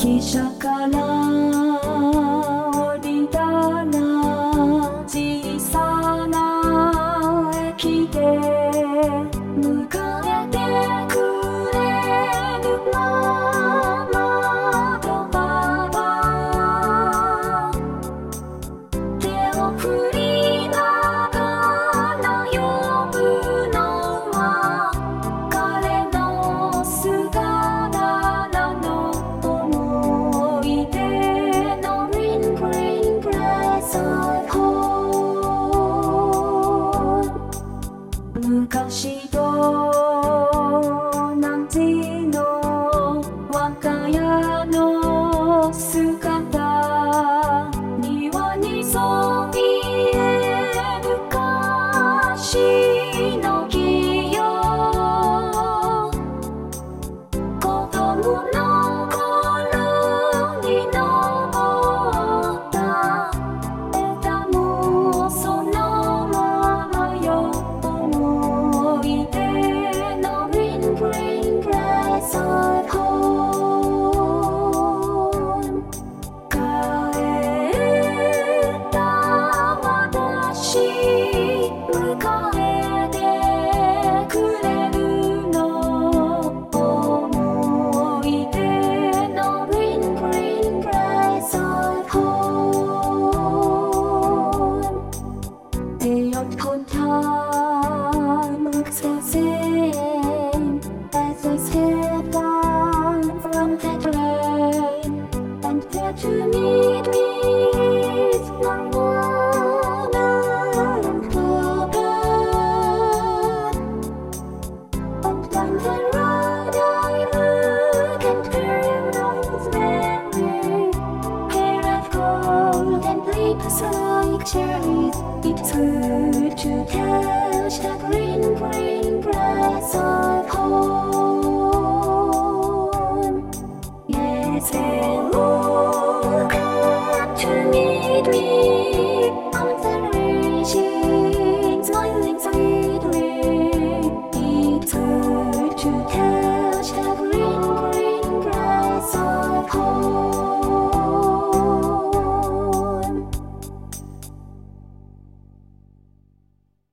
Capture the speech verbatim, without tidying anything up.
汽車から降りたら小さな駅で迎えてくれるママとパパ、手を振りながら呼ぶのは彼の姿なの。思い出の Green Green Grass of Home、 昔と同じの我が家の姿、庭にそびえる昔の木よ、子供の頃に登った枝もそのままよ。思い出の Green Green Grass of Home、 帰った私迎えてくれるの。思い出の Green Green Grass of Home。 The old time looks the same as I step down from the train, and there to meet me is my woman Papa. And down the road I look and hear those memories, hair of gold and lips like cherries. It's good to touch the green, green grass of home.